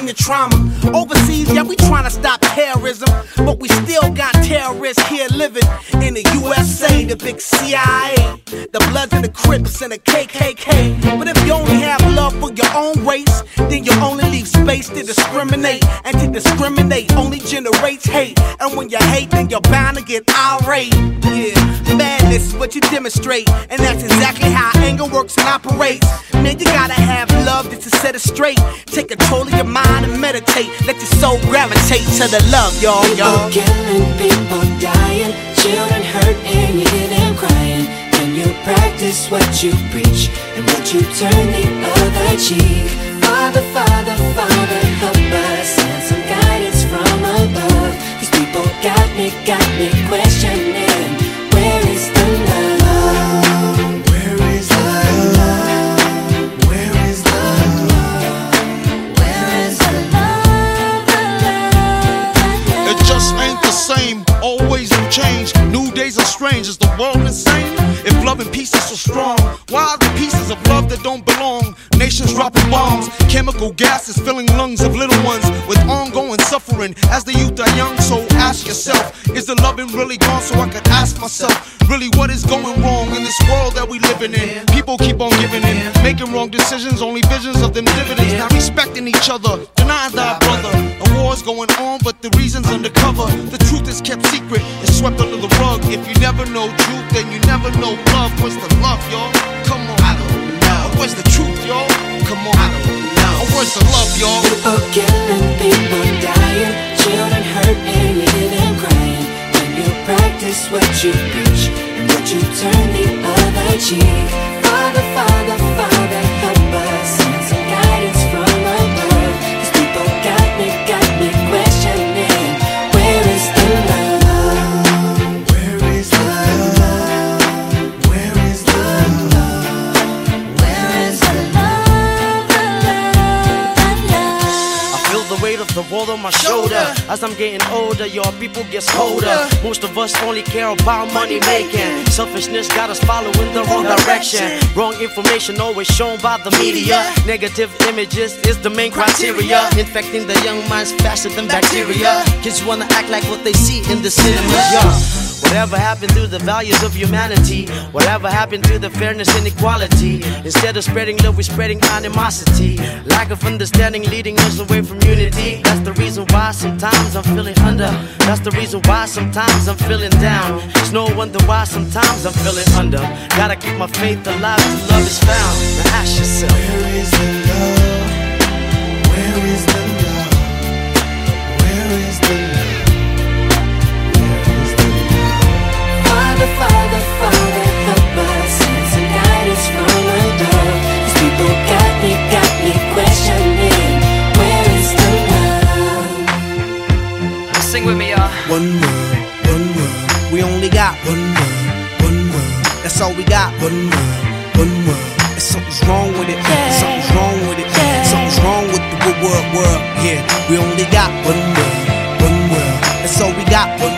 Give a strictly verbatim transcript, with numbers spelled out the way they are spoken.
your trauma. Overseas, yeah, we trying to stop terrorism, but we still got terrorists here living in the U S A, the big C I A, the Bloods and the Crips and the K K K. But if you only have love for your own race, then you only leave space to discriminate, and to discriminate only generates hate. And when you hate, then you're bound to get irate. Yeah, madness is what you demonstrate, and that's exactly how anger works and operates. Man, you gotta have love just to set it straight. Take control of your mind and meditate. Let your soul gravitate to the love, y'all, y'all. People killing, people dying, children hurt and you hear them crying. When you practice what you preach, and would you turn the other cheek? Father, Father, Father, help us, send some guidance from above. These people got me, got me questioning, where is the love? Where is the love? Where is the love? Where is the love? The love, the love? It just ain't the same, always in change. New days are strange, is the world insane? If love and peace is so strong, why are the pieces of love that don't belong? Nations dropping bombs, chemical gases filling lungs of little ones with ongoing suffering as the youth are young. So ask yourself, is the loving really gone? So I could ask myself, really what is going wrong in this world that we living in? People keep on giving in, making wrong decisions, only visions of them dividends. Not respecting each other, denying thy brother. A war's going on, but the reason's undercover. The truth is kept secret, it's swept under the rug. If you never know truth, then you never know love. Where's the love, y'all? Come on. I don't know. Where's the truth, y'all? Come on. I don't know. Where's the love, y'all? People killing, people dying, children hurt and you hear them crying. When you practice what you preach, and would you turn the other cheek? Father, Father, Father, help us, send some guidance from above. These people got me, got me questioning, where is the love? Where is the love? Where is the love? Where is the love? The love, the love. I feel the weight of the world on my shoulder. As I'm getting older, your people gets colder. Most of us only care about money making. Selfishness got us following the wrong direction. Wrong information always shown by the media. Negative images is the main criteria, infecting the young minds faster than bacteria. Kids wanna act like what they see in the cinemas, yeah. Whatever happened to the values of humanity? Whatever happened to the fairness and equality? Instead of spreading love, we're spreading animosity. Lack of understanding leading us away from unity. That's the reason why sometimes I'm feeling under. That's the reason why sometimes I'm feeling down. It's no wonder why sometimes I'm feeling under. Gotta keep my faith alive till love is found. Now ask yourself, Where is the love? Where is the love? Where is the love? Father, Father, Father, help us, send some guidance from above. These people got me, got me questioning, where is the love? sing with me, y'all. One world, one world. We only got one world, one world. That's all we got. One world, one world. And something's wrong with it. Something's wrong with it. Something's wrong with the world, world. Yeah, we only got one world, one world. That's all we got. One